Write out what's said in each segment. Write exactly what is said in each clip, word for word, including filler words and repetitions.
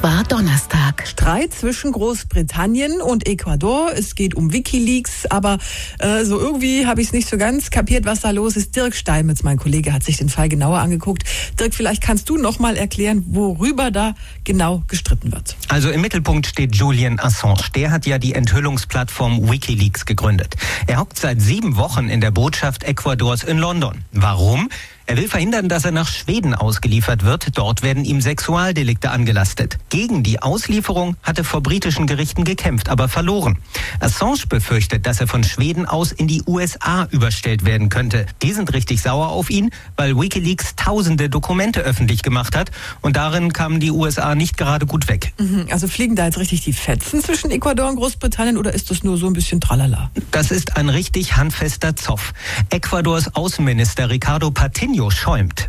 war Donnerstag. Streit zwischen Großbritannien und Ecuador. Es geht um WikiLeaks, aber äh, so irgendwie habe ich es nicht so ganz kapiert, was da los ist. Dirk Steinmetz, mein Kollege, hat sich den Fall genauer angeguckt. Dirk, vielleicht kannst du noch mal erklären, worüber da genau gestritten wird. Also im Mittelpunkt steht Julian Assange. Der hat ja die Enthüllungsplattform WikiLeaks gegründet. Er hockt seit sieben Wochen in der Botschaft Ecuadors in London. Warum? Er will verhindern, dass er nach Schweden ausgeliefert wird. Dort werden ihm Sexualdelikte angelastet. Gegen die Auslieferung hat er vor britischen Gerichten gekämpft, aber verloren. Assange befürchtet, dass er von Schweden aus in die U S A überstellt werden könnte. Die sind richtig sauer auf ihn, weil WikiLeaks tausende Dokumente öffentlich gemacht hat. Und darin kamen die U S A nicht gerade gut weg. Also fliegen da jetzt richtig die Fetzen zwischen Ecuador und Großbritannien oder ist das nur so ein bisschen Tralala? Das ist ein richtig handfester Zoff. Ecuadors Außenminister Ricardo Patiño schäumt.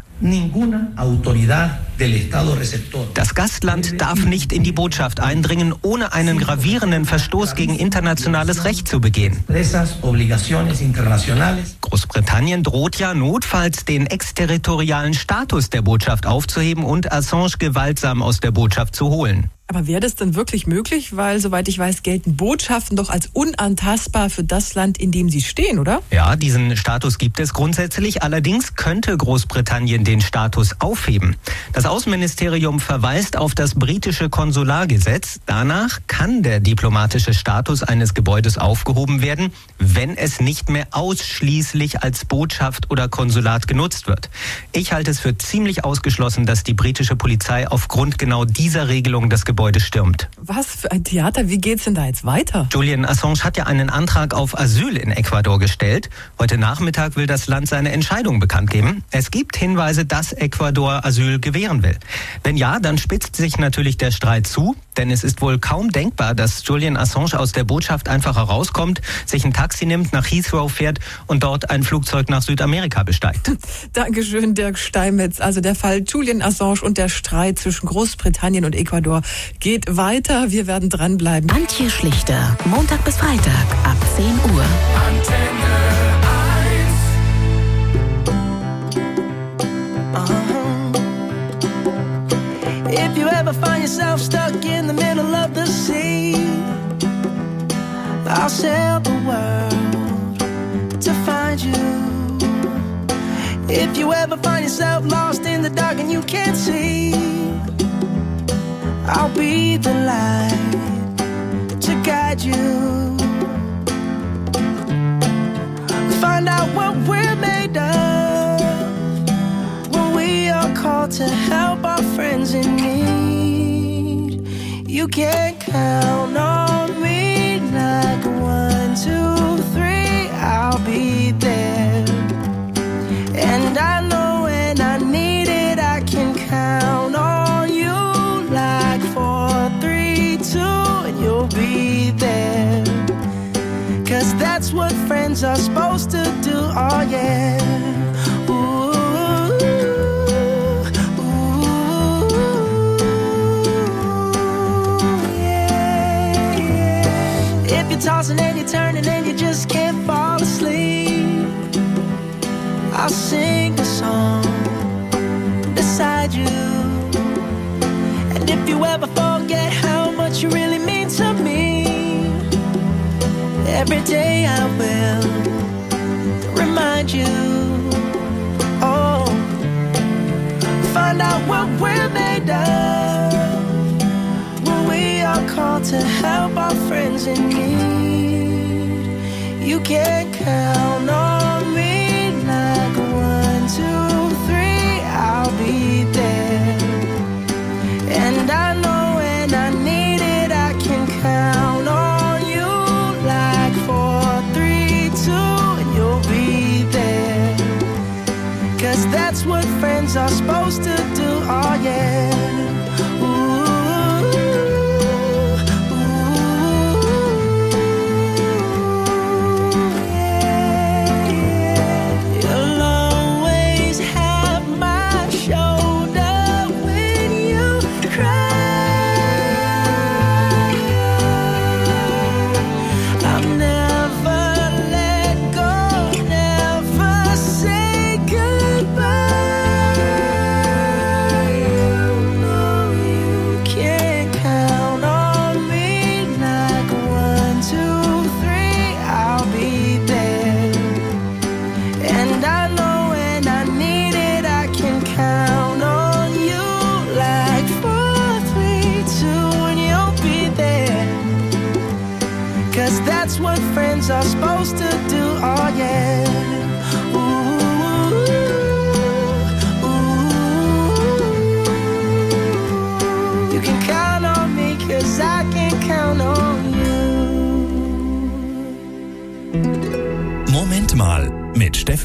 Das Gastland darf nicht in die Botschaft eindringen, ohne einen gravierenden Verstoß gegen internationales Recht zu begehen. Großbritannien droht ja notfalls den exterritorialen Status der Botschaft aufzuheben und Assange gewaltsam aus der Botschaft zu holen. Aber wäre das denn wirklich möglich? Weil, soweit ich weiß, gelten Botschaften doch als unantastbar für das Land, in dem sie stehen, oder? Ja, diesen Status gibt es grundsätzlich. Allerdings könnte Großbritannien den Status aufheben. Das Außenministerium verweist auf das britische Konsulargesetz. Danach kann der diplomatische Status eines Gebäudes aufgehoben werden, wenn es nicht mehr ausschließlich als Botschaft oder Konsulat genutzt wird. Ich halte es für ziemlich ausgeschlossen, dass die britische Polizei aufgrund genau dieser Regelung das Gebäude stürmt. Was für ein Theater, wie geht's denn da jetzt weiter? Julian Assange hat ja einen Antrag auf Asyl in Ecuador gestellt. Heute Nachmittag will das Land seine Entscheidung bekannt geben. Es gibt Hinweise, dass Ecuador Asyl gewähren will. Wenn ja, dann spitzt sich natürlich der Streit zu, denn es ist wohl kaum denkbar, dass Julian Assange aus der Botschaft einfach herauskommt, sich ein Taxi nimmt, nach Heathrow fährt und dort ein Flugzeug nach Südamerika besteigt. Dankeschön, Dirk Steinmetz. Also der Fall Julian Assange und der Streit zwischen Großbritannien und Ecuador geht weiter. Wir werden dranbleiben. Antje Schlichter, Montag bis Freitag ab zehn Uhr. Antenne eins. Uh-huh. If you ever find yourself stuck in the middle of the sea, I'll sail the world to find you. If you ever find yourself lost in the dark and you can't see, I'll be the light to guide you. Find out what we're made of when we are called to help our friends in need. You can count on me like one, two, three, I'll be there. And I know when I need it, I can count on you like four, three, two, and you'll be there. Cause that's what friends are supposed to do, oh yeah. Ooh, ooh, yeah, yeah. If you're tossing and you're turning and you just can't fall asleep, I'll sing a song beside you. And if you ever forget how much you really mean to me, every day I will remind you. Oh, find out what we're made of when we are called to help our friends in need. You can count on me like one, two, three, I'll be there. And I know when I need it, I can count on you like four, three, two, and you'll be there. Cause that's what friends are supposed to do, oh yeah. Goodbye.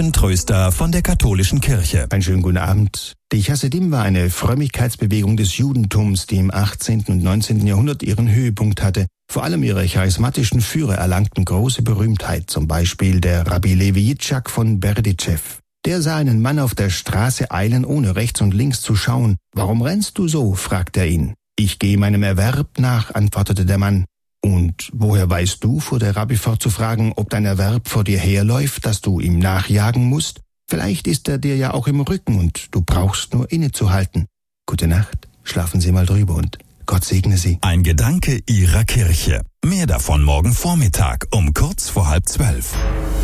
Seifentröster von der katholischen Kirche. Einen schönen guten Abend. Die Chassidim war eine Frömmigkeitsbewegung des Judentums, die im achtzehnten und neunzehnten Jahrhundert ihren Höhepunkt hatte. Vor allem ihre charismatischen Führer erlangten große Berühmtheit, zum Beispiel der Rabbi Levi Yitzchak von Berditschew. Der sah einen Mann auf der Straße eilen, ohne rechts und links zu schauen. »Warum rennst du so?« fragte er ihn. »Ich gehe meinem Erwerb nach«, antwortete der Mann. »Und woher weißt du?« fuhr der Rabbi fort zu fragen, »ob dein Erwerb vor dir herläuft, dass du ihm nachjagen musst? Vielleicht ist er dir ja auch im Rücken und du brauchst nur innezuhalten. Gute Nacht, schlafen Sie mal drüber und Gott segne Sie.« Ein Gedanke Ihrer Kirche. Mehr davon morgen Vormittag um kurz vor halb zwölf.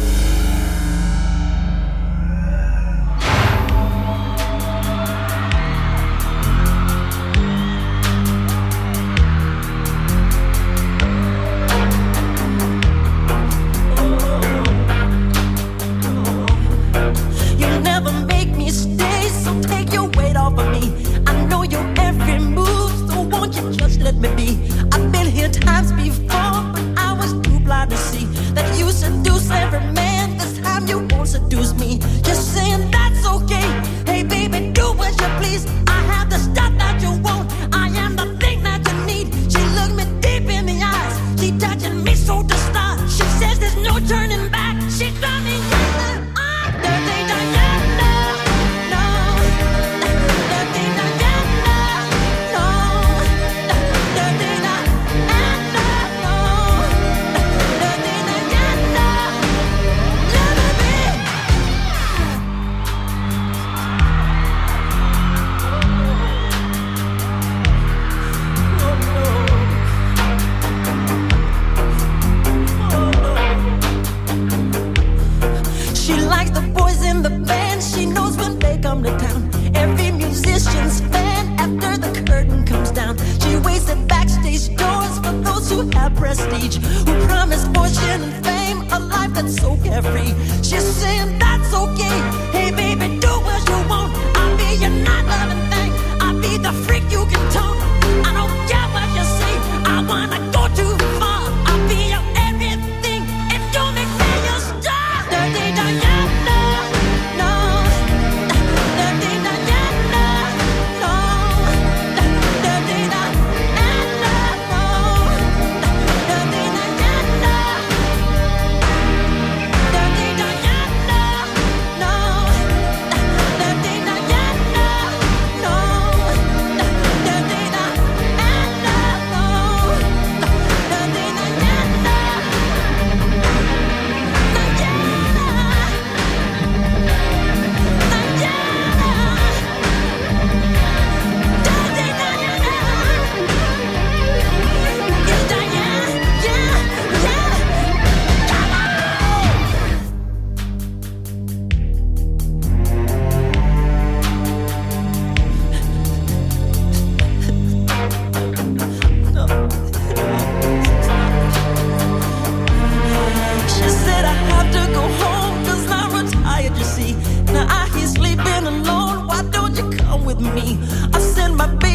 Let me be. I've been here times before, but I was too blind to see that you seduce every man. This time you won't seduce me. Just saying that's okay. Hey baby, do what you please. I have the stuff that you want. I am the thing that you need. She looked me deep in the eyes. She touching me so to start. She says there's no turning back. She got me yelling. I'm dirty Diana. No, dirty Diana. She knows when they come to town. Every musician's fan after the curtain comes down. She waits at backstage doors for those who have prestige, who promise fortune and fame, a life that's so carefree. She's saying that's okay. Hey baby,